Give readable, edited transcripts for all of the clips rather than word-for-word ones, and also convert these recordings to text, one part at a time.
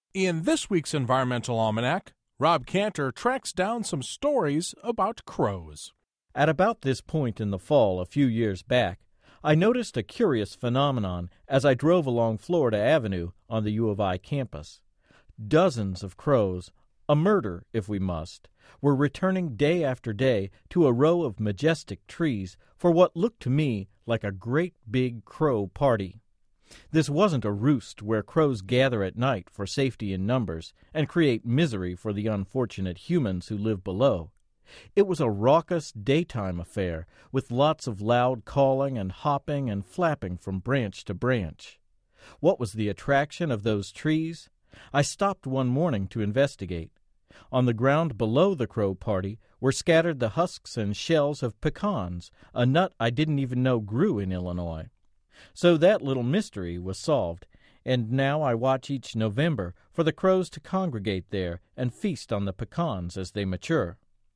In this week's Environmental Almanac, Rob Cantor tracks down some stories about crows. At about this point in the fall a few years back, I noticed a curious phenomenon as I drove along Florida Avenue on the U of I campus. Dozens of crows, a murder if we must, were returning day after day to a row of majestic trees for what looked to me like a great big crow party. This wasn't a roost where crows gather at night for safety in numbers and create misery for the unfortunate humans who live below. It was a raucous daytime affair with lots of loud calling and hopping and flapping from branch to branch. What was the attraction of those trees? I stopped one morning to investigate. On the ground below the crow party were scattered the husks and shells of pecans, a nut I didn't even know grew in Illinois. So that little mystery was solved, and now I watch each November for the crows to congregate there and feast on the pecans as they mature.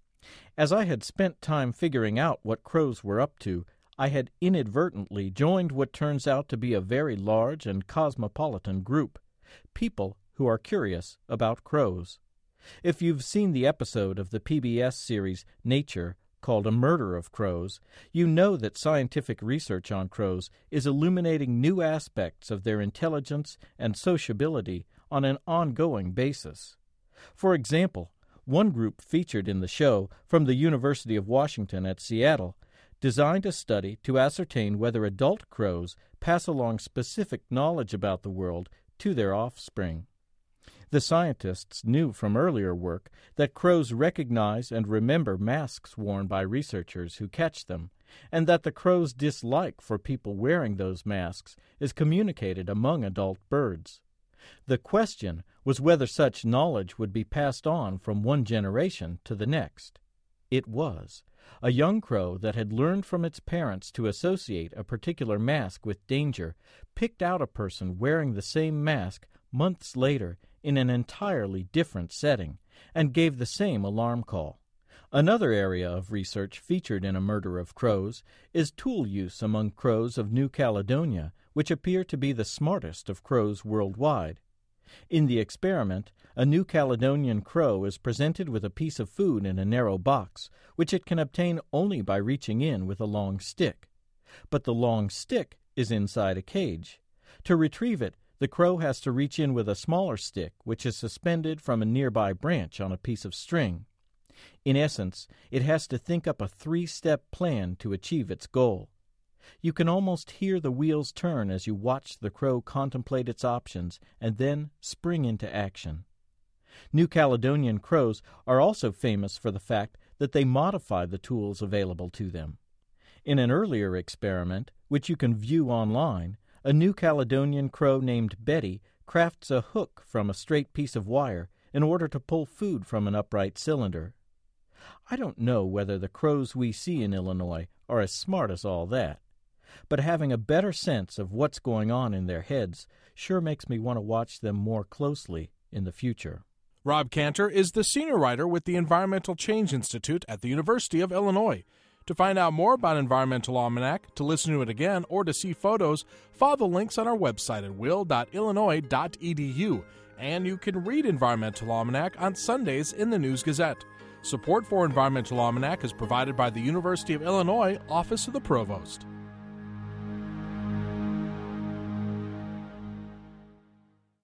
As I had spent time figuring out what crows were up to, I had inadvertently joined what turns out to be a very large and cosmopolitan group, people who are curious about crows. If you've seen the episode of the PBS series Nature called A Murder of Crows, you know that scientific research on crows is illuminating new aspects of their intelligence and sociability on an ongoing basis. For example, one group featured in the show from the University of Washington at Seattle designed a study to ascertain whether adult crows pass along specific knowledge about the world to their offspring. The scientists knew from earlier work that crows recognize and remember masks worn by researchers who catch them, and that the crow's dislike for people wearing those masks is communicated among adult birds. The question was whether such knowledge would be passed on from one generation to the next. It was. A young crow that had learned from its parents to associate a particular mask with danger picked out a person wearing the same mask months later in an entirely different setting, and gave the same alarm call. Another area of research featured in A Murder of Crows is tool use among crows of New Caledonia, which appear to be the smartest of crows worldwide. In the experiment, a New Caledonian crow is presented with a piece of food in a narrow box, which it can obtain only by reaching in with a long stick. But the long stick is inside a cage. To retrieve it, the crow has to reach in with a smaller stick, which is suspended from a nearby branch on a piece of string. In essence, it has to think up a 3-step plan to achieve its goal. You can almost hear the wheels turn as you watch the crow contemplate its options and then spring into action. New Caledonian crows are also famous for the fact that they modify the tools available to them. In an earlier experiment, which you can view online, a New Caledonian crow named Betty crafts a hook from a straight piece of wire in order to pull food from an upright cylinder. I don't know whether the crows we see in Illinois are as smart as all that, but having a better sense of what's going on in their heads sure makes me want to watch them more closely in the future. Rob Cantor is the senior writer with the Environmental Change Institute at the University of Illinois. To find out more about Environmental Almanac, to listen to it again, or to see photos, follow the links on our website at will.illinois.edu. And you can read Environmental Almanac on Sundays in the News Gazette. Support for Environmental Almanac is provided by the University of Illinois Office of the Provost.